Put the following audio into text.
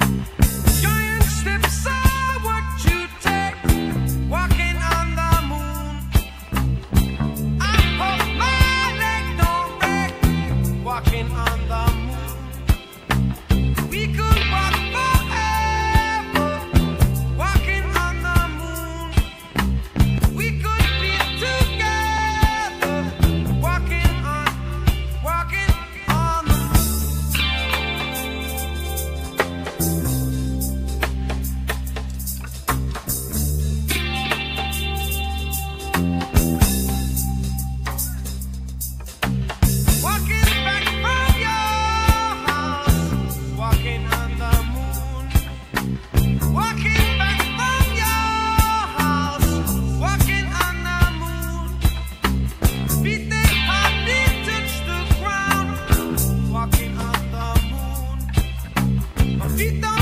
Giant steps are what you take, walking on the moon. I hope my leg don't break, walking on the moon. We could walk forever, walking on the moon. We could be together, walking on the moon. Walking back from your house, walking on the moon. Walking back from your house, walking on the moon. Feet they hardly touch the ground, walking on the moon. My feet don't